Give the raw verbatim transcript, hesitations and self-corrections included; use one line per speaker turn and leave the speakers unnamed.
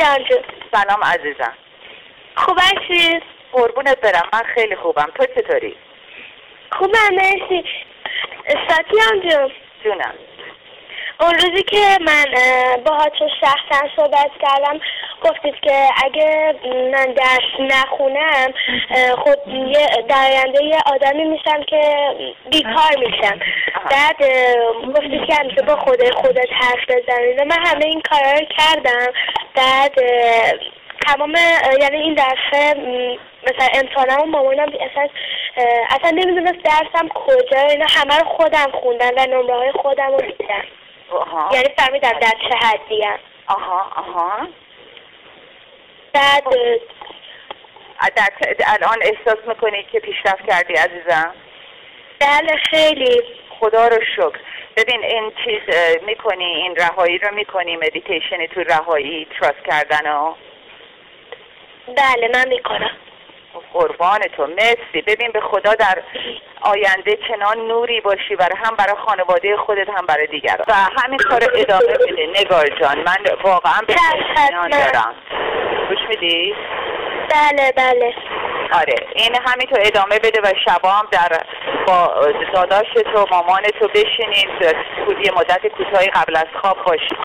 جان جون.
سلام عزیزم.
خوب هستی؟
قربونت برم، من خیلی خوبم. تو چطوری؟
خوبم مرسی. ساتیان جون
جونم.
اون روزی که من باهاتون شخصا صحبت کردم گفتید که اگه من درس نخونم خود در آینده یه آدمی میشم که بیکار میشم. بعد گفتید که همیشه با خودت خودت حرف بزنید و من همه این کارا رو کردم. بعد تمام یعنی این درسه مثلا امتحانم و مامانم اصلا اصلا نمیدونست درسم کجا، اینا همه رو خودم خوندم و نمره های خودم رو دیدم.
آها.
یعنی فهمیدم در چه حدیم.
آها آها.
بعد
در الان احساس میکنی که پیشرفت کردی عزیزم؟
بله خیلی.
خدا رو شکر. ببین این چیز میکنی، این رهایی رو میکنی، مدیتیشنی تو رهایی، تراست کردن ها؟
بله من میکنم.
قربان تو، مرسی. ببین به خدا در آینده چنان نوری باشی، برای هم برای خانواده خودت هم برای دیگران، و همین کار ادامه بده نگار جان. من واقعا به اطمینان دارم. گوش میدی؟
بله بله.
آره این همین تو ادامه بده و شبا هم در با داداشت و مامانت رو بشینید یه مدت کوتاهی قبل از خواب باشید.